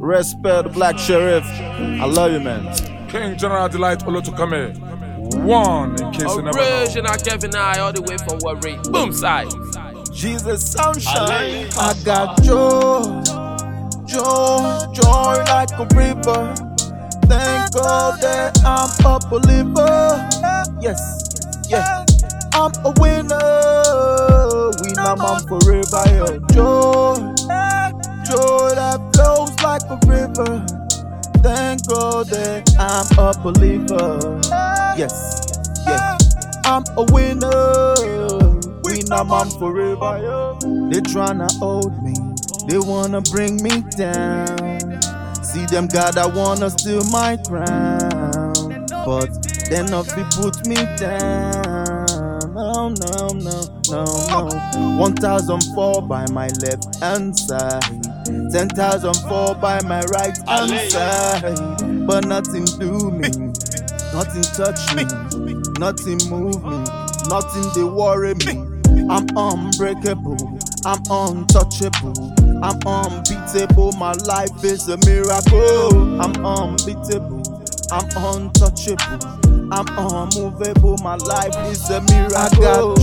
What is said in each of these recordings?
Respect the Black Sheriff. I love you, man. King General Delight Olotukame. One in case you never know. Original Kevin I all the way from Warri. Boom side. Jesus sunshine. I got joy, joy like a river. Thank God that I'm a believer. Yes, yeah, I'm a winner. Winner man forever. Yeah. Joy that flows like a river. Thank God that I'm a believer. Yes, yeah, I'm a winner. Winner man forever. Yeah. They tryna hold me, they wanna bring me down. See them God, I wanna steal my crown, but they not be put me down. No, no, no, no, no. 1,000 fall by my left hand side, 10,000 fall by my right hand side, but nothing do me, nothing touch me, nothing move me, nothing they worry me. I'm unbreakable, I'm untouchable, I'm unbeatable, my life is a miracle. I'm unbeatable, I'm untouchable, I'm unmovable, my life is a miracle. I got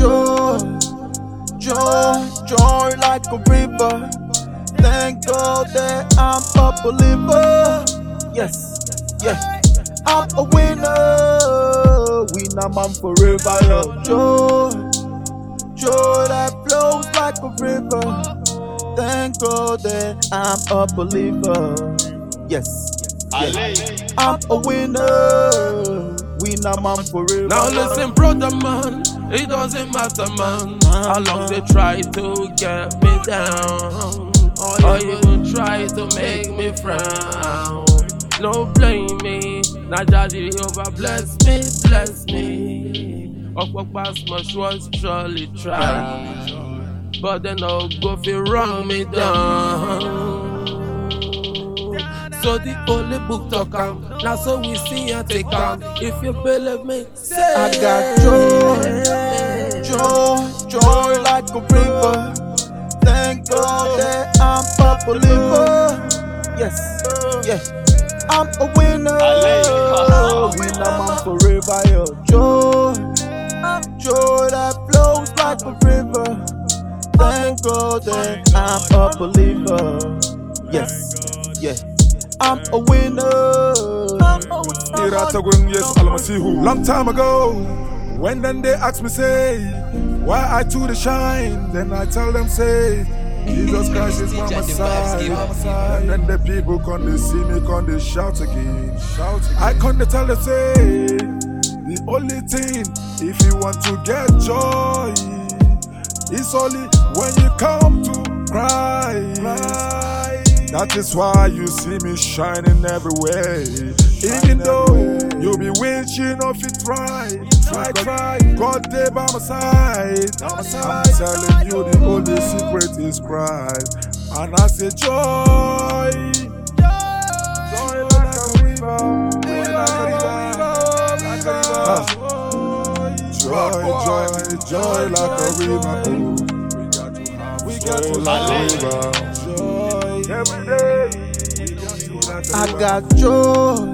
joy like a river. Thank God that I'm a believer. Yes, yeah, I'm a winner man forever. Joy that flows like a river. Thank God that I'm a believer. Yes, yeah. I'm a winner man forever. Now listen, brother man, it doesn't matter, man, how long they try to get me down, or even try to make me frown. No blame me, now Daddy over bless me. Up past my was surely try, but then I'll go feel wrong me down. So the only book to come, now so we see and take on. If you believe me, say I got joy like a river. Thank God that I'm a believer. Yes, yeah, I'm a winner. Winner man forever. Yo. Joy that flows like a river. Thank God that I'm a believer. Yes, yeah, I'm a winner. Long time ago, when then they ask me say, why I to the shine, then I tell them say, Jesus Christ is my Messiah. And then the people come they see me, come they shout again. I come they tell them say, the only thing, if you want to get joy, it's only when you come to Christ. That is why you see me shining everywhere. Even though you be wishing of it try. God there by my side. I'm telling you the only secret is Christ. And I say joy like a river. Joy like a river. We got to have joy every day. I got joy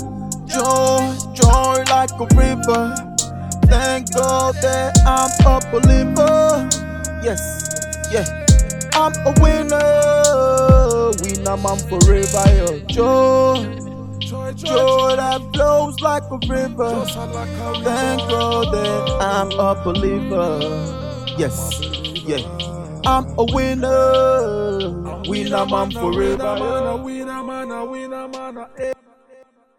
like a river. Thank God that I'm a believer. Yes, yeah, I'm a winner man forever. Joy that flows like a river. Thank God that I'm a believer. Yes, yeah, I'm a winner man forever. Winner man.